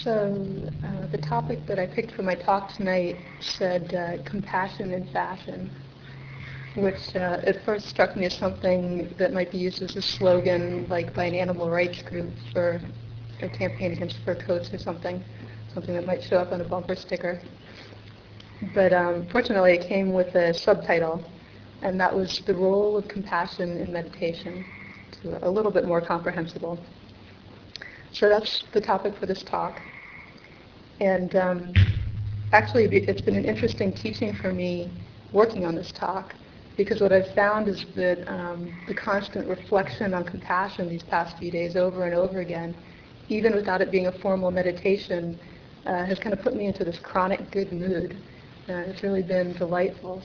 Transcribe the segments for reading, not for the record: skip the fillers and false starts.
The topic that I picked for my talk tonight said compassion in fashion, which at first struck me as something that might be used as a slogan, like by an animal rights group for a campaign against fur coats or something that might show up on a bumper sticker. But fortunately, it came with a subtitle, and that was the role of compassion in meditation, so a little bit more comprehensible. So that's the topic for this talk. And actually, it's been an interesting teaching for me working on this talk, because what I've found is that the constant reflection on compassion these past few days over and over again, even without it being a formal meditation, has kind of put me into this chronic good mood. It's really been delightful.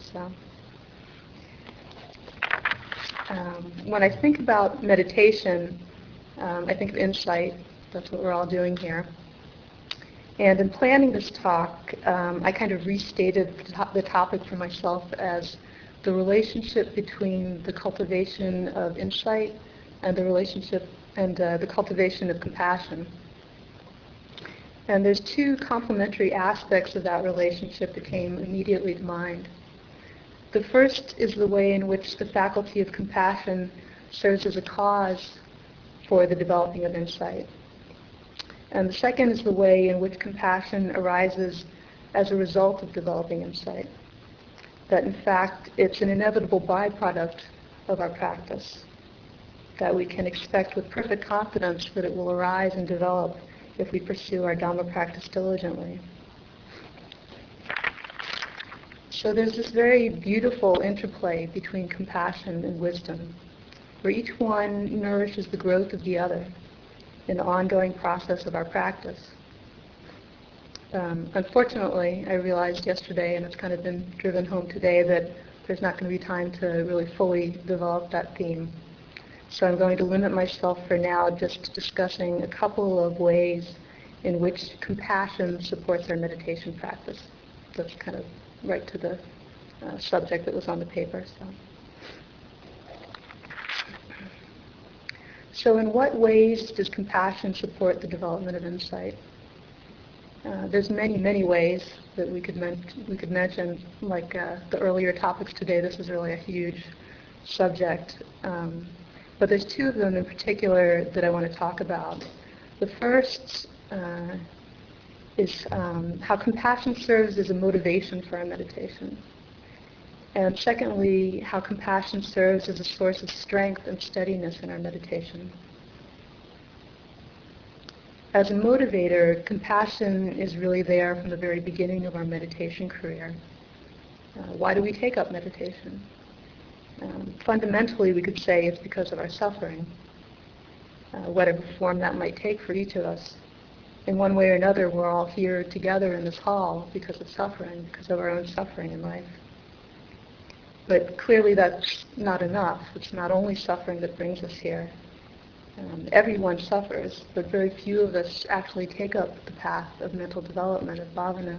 When I think about meditation, I think of insight. That's what we're all doing here. And in planning this talk, I kind of restated the topic for myself as the relationship between the cultivation of insight and the cultivation of compassion. And there's two complementary aspects of that relationship that came immediately to mind. The first is the way in which the faculty of compassion serves as a cause for the developing of insight. And the second is the way in which compassion arises as a result of developing insight. That in fact, it's an inevitable byproduct of our practice, that we can expect with perfect confidence that it will arise and develop if we pursue our Dhamma practice diligently. So there's this very beautiful interplay between compassion and wisdom, where each one nourishes the growth of the other in the ongoing process of our practice. Unfortunately, I realized yesterday, and it's kind of been driven home today, that there's not going to be time to really fully develop that theme. So I'm going to limit myself for now just to discussing a couple of ways in which compassion supports our meditation practice. That's kind of right to the subject that was on the paper. So in what ways does compassion support the development of insight? There's many, many ways that we could mention, like the earlier topics today. This is really a huge subject. But there's two of them in particular that I want to talk about. The first is how compassion serves as a motivation for our meditation. And secondly, how compassion serves as a source of strength and steadiness in our meditation. As a motivator, compassion is really there from the very beginning of our meditation career. Why do we take up meditation? Fundamentally, we could say it's because of our suffering, whatever form that might take for each of us. In one way or another, we're all here together in this hall because of suffering, because of our own suffering in life. But clearly that's not enough. It's not only suffering that brings us here. Everyone suffers, but very few of us actually take up the path of mental development, of bhavana.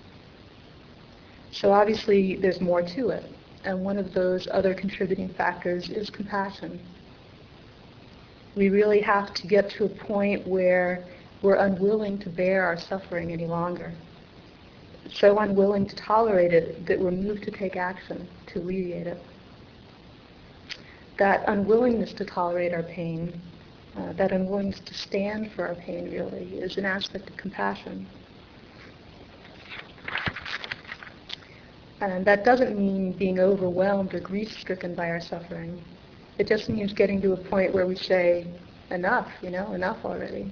So obviously there's more to it. And one of those other contributing factors is compassion. We really have to get to a point where we're unwilling to bear our suffering any longer. So unwilling to tolerate it that we're moved to take action to alleviate it. That unwillingness to tolerate our pain, that unwillingness to stand for our pain really, is an aspect of compassion. And that doesn't mean being overwhelmed or grief-stricken by our suffering. It just means getting to a point where we say, enough, enough already.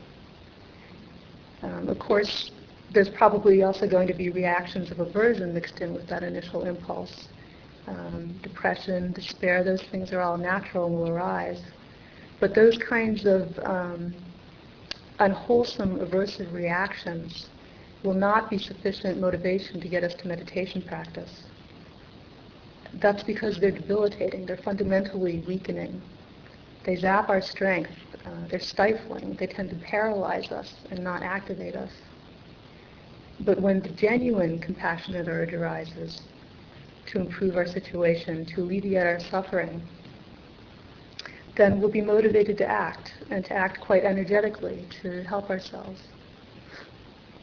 Of course, there's probably also going to be reactions of aversion mixed in with that initial impulse. Depression, despair, those things are all natural and will arise. But those kinds of unwholesome aversive reactions will not be sufficient motivation to get us to meditation practice. That's because they're debilitating, they're fundamentally weakening. They zap our strength, they're stifling, they tend to paralyze us and not activate us. But when the genuine compassionate urge arises to improve our situation, to alleviate our suffering, then we'll be motivated to act, and to act quite energetically to help ourselves.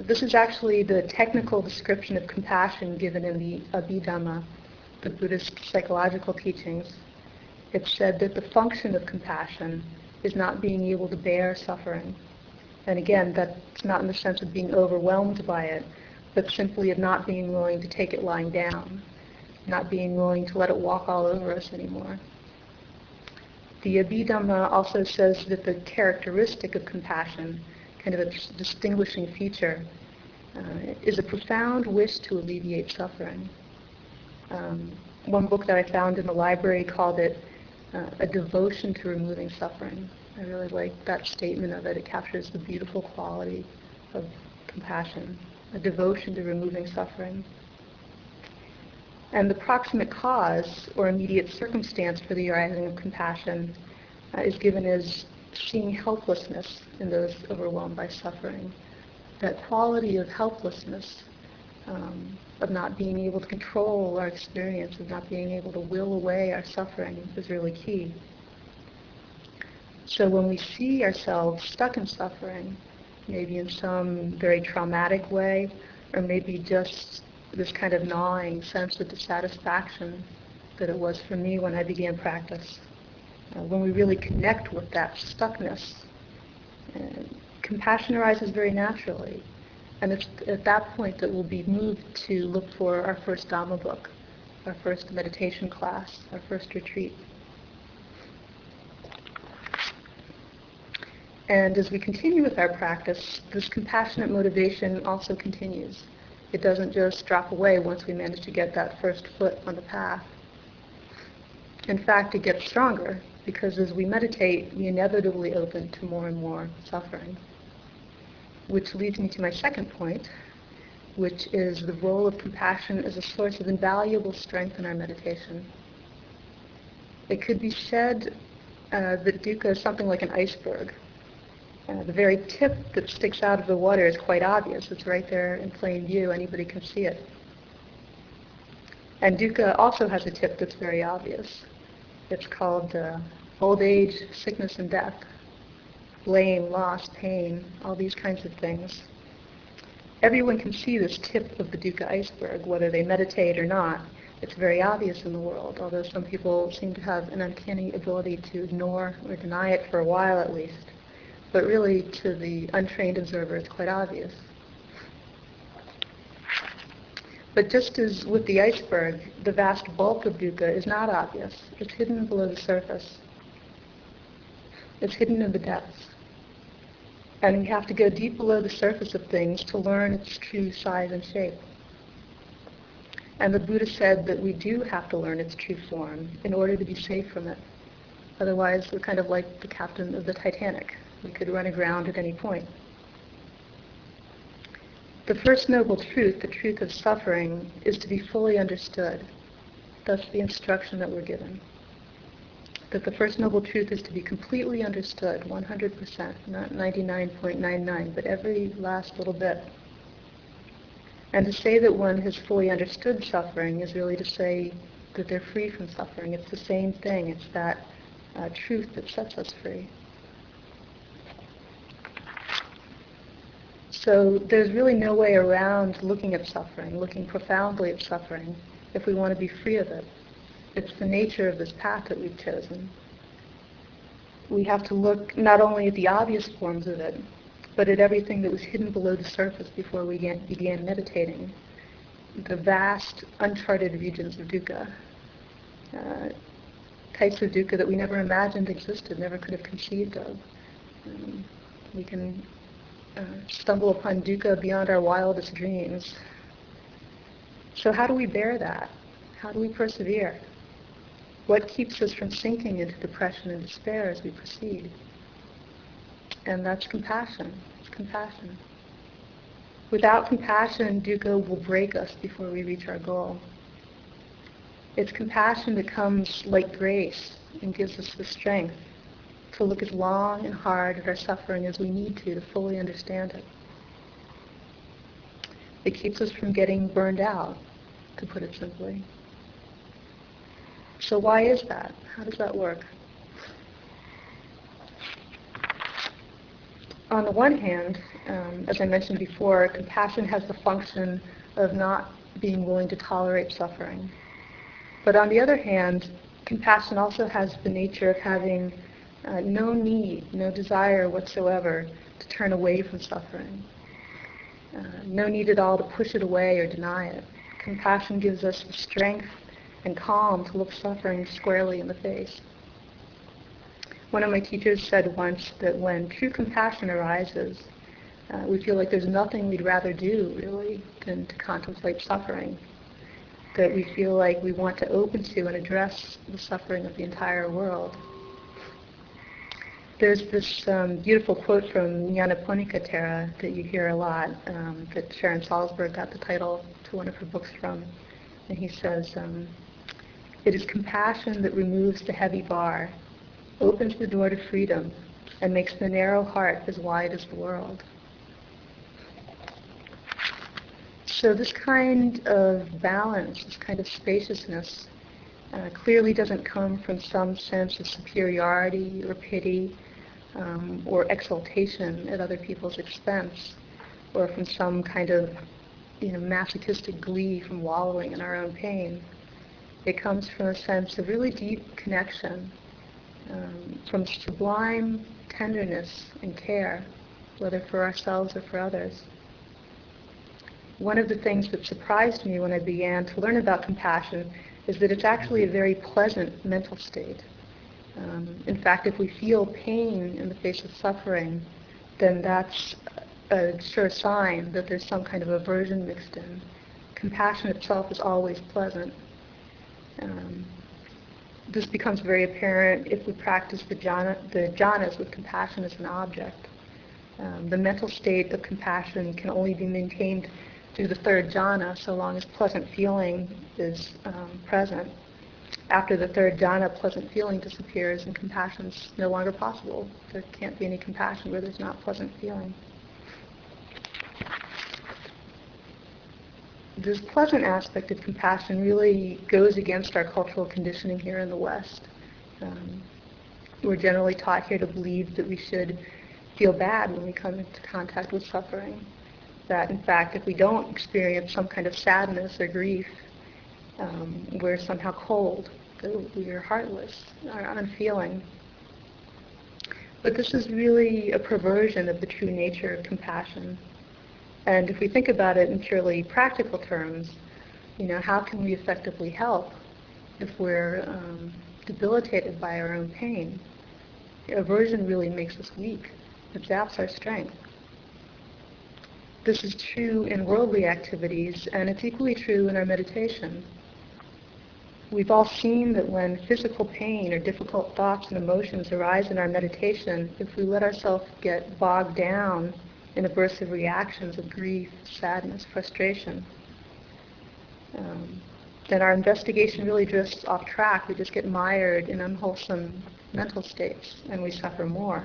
This is actually the technical description of compassion given in the Abhidhamma, the Buddhist psychological teachings. It's said that the function of compassion is not being able to bear suffering. And again, that's not in the sense of being overwhelmed by it, but simply of not being willing to take it lying down, not being willing to let it walk all over us anymore. The Abhidhamma also says that the characteristic of compassion, kind of a distinguishing feature, is a profound wish to alleviate suffering. One book that I found in the library called it a devotion to removing suffering. I really like that statement of it. It captures the beautiful quality of compassion, a devotion to removing suffering. And the proximate cause or immediate circumstance for the arising of compassion is given as seeing helplessness in those overwhelmed by suffering. That quality of helplessness, of not being able to control our experience, of not being able to will away our suffering is really key. So when we see ourselves stuck in suffering, maybe in some very traumatic way, or maybe just this kind of gnawing sense of dissatisfaction that it was for me when I began practice, when we really connect with that stuckness, compassion arises very naturally. And it's at that point that we'll be moved to look for our first Dhamma book, our first meditation class, our first retreat. And as we continue with our practice, this compassionate motivation also continues. It doesn't just drop away once we manage to get that first foot on the path. In fact, it gets stronger, because as we meditate, we inevitably open to more and more suffering. Which leads me to my second point, which is the role of compassion as a source of invaluable strength in our meditation. It could be said that dukkha is something like an iceberg. The very tip that sticks out of the water is quite obvious. It's right there in plain view. Anybody can see it. And dukkha also has a tip that's very obvious. It's called old age, sickness, and death. Blame, loss, pain, all these kinds of things. Everyone can see this tip of the dukkha iceberg, whether they meditate or not. It's very obvious in the world, although some people seem to have an uncanny ability to ignore or deny it for a while at least. But really, to the untrained observer, it's quite obvious. But just as with the iceberg, the vast bulk of dukkha is not obvious. It's hidden below the surface. It's hidden in the depths. And we have to go deep below the surface of things to learn its true size and shape. And the Buddha said that we do have to learn its true form in order to be safe from it. Otherwise, we're kind of like the captain of the Titanic. We could run aground at any point. The first noble truth, the truth of suffering, is to be fully understood. That's the instruction that we're given. That the first noble truth is to be completely understood, 100%, not 99.99, but every last little bit. And to say that one has fully understood suffering is really to say that they're free from suffering. It's the same thing. It's that truth that sets us free. So there's really no way around looking at suffering, looking profoundly at suffering, if we want to be free of it. It's the nature of this path that we've chosen. We have to look not only at the obvious forms of it, but at everything that was hidden below the surface before we began meditating. The vast, uncharted regions of dukkha. Types of dukkha that we never imagined existed, never could have conceived of. We can stumble upon dukkha beyond our wildest dreams. So how do we bear that? How do we persevere? What keeps us from sinking into depression and despair as we proceed? And that's compassion. It's compassion. Without compassion, dukkha will break us before we reach our goal. It's compassion that comes like grace and gives us the strength to look as long and hard at our suffering as we need to fully understand it. It keeps us from getting burned out, to put it simply. So why is that? How does that work? On the one hand, as I mentioned before, compassion has the function of not being willing to tolerate suffering. But on the other hand, compassion also has the nature of having no need, no desire whatsoever to turn away from suffering. No need at all to push it away or deny it. Compassion gives us the strength and calm to look suffering squarely in the face. One of my teachers said once that when true compassion arises, we feel like there's nothing we'd rather do, really, than to contemplate suffering. That we feel like we want to open to and address the suffering of the entire world. There's this beautiful quote from Nyanaponika Thera that you hear a lot, that Sharon Salzberg got the title to one of her books from. And he says, "It is compassion that removes the heavy bar, opens the door to freedom, and makes the narrow heart as wide as the world." So this kind of balance, this kind of spaciousness, clearly doesn't come from some sense of superiority or pity or exaltation at other people's expense, or from some kind of masochistic glee from wallowing in our own pain. It comes from a sense of really deep connection, from sublime tenderness and care, whether for ourselves or for others. One of the things that surprised me when I began to learn about compassion is that it's actually a very pleasant mental state. In fact, if we feel pain in the face of suffering, then that's a sure sign that there's some kind of aversion mixed in. Compassion itself is always pleasant. This becomes very apparent if we practice the jhanas with compassion as an object. The mental state of compassion can only be maintained through the third jhana so long as pleasant feeling is present. After the third jhana, pleasant feeling disappears and compassion is no longer possible. There can't be any compassion where there's not pleasant feeling. This pleasant aspect of compassion really goes against our cultural conditioning here in the West. We're generally taught here to believe that we should feel bad when we come into contact with suffering. That, in fact, if we don't experience some kind of sadness or grief, we're somehow cold, that we are heartless, are unfeeling. But this is really a perversion of the true nature of compassion. And if we think about it in purely practical terms, how can we effectively help if we're debilitated by our own pain? Aversion really makes us weak. It zaps our strength. This is true in worldly activities, and it's equally true in our meditation. We've all seen that when physical pain or difficult thoughts and emotions arise in our meditation, if we let ourselves get bogged down in aversive reactions of grief, sadness, frustration, then our investigation really drifts off track. We just get mired in unwholesome mental states, and we suffer more.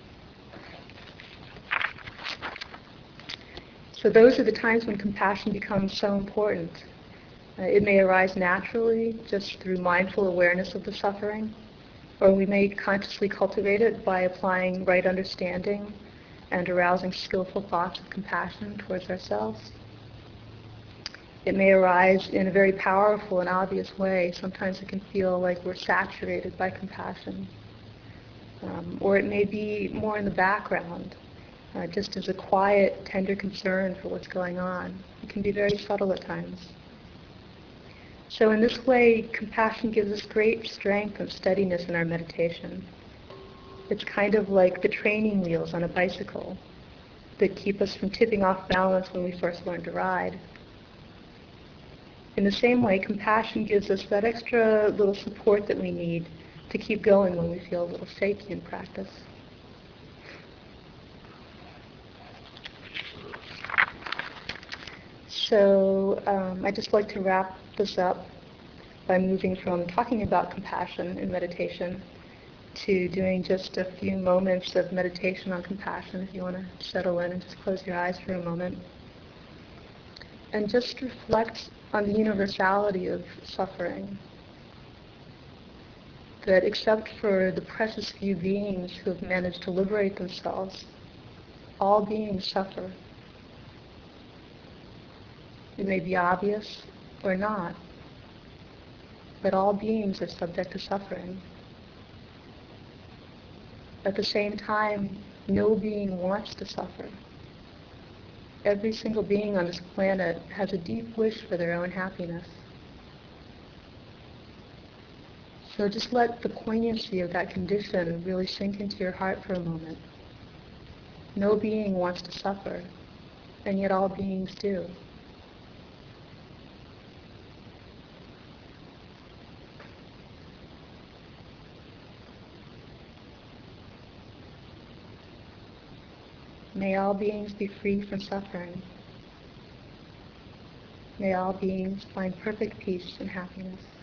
So those are the times when compassion becomes so important. It may arise naturally, just through mindful awareness of the suffering, or we may consciously cultivate it by applying right understanding and arousing skillful thoughts of compassion towards ourselves. It may arise in a very powerful and obvious way. Sometimes it can feel like we're saturated by compassion. Or it may be more in the background, just as a quiet, tender concern for what's going on. It can be very subtle at times. So in this way, compassion gives us great strength and steadiness in our meditation. It's kind of like the training wheels on a bicycle that keep us from tipping off balance when we first learn to ride. In the same way, compassion gives us that extra little support that we need to keep going when we feel a little shaky in practice. So I'd just like to wrap this up by moving from talking about compassion in meditation to doing just a few moments of meditation on compassion, if you want to settle in and just close your eyes for a moment. And just reflect on the universality of suffering. That except for the precious few beings who have managed to liberate themselves, all beings suffer. It may be obvious or not, but all beings are subject to suffering. At the same time, no being wants to suffer. Every single being on this planet has a deep wish for their own happiness. So just let the poignancy of that condition really sink into your heart for a moment. No being wants to suffer, and yet all beings do. May all beings be free from suffering. May all beings find perfect peace and happiness.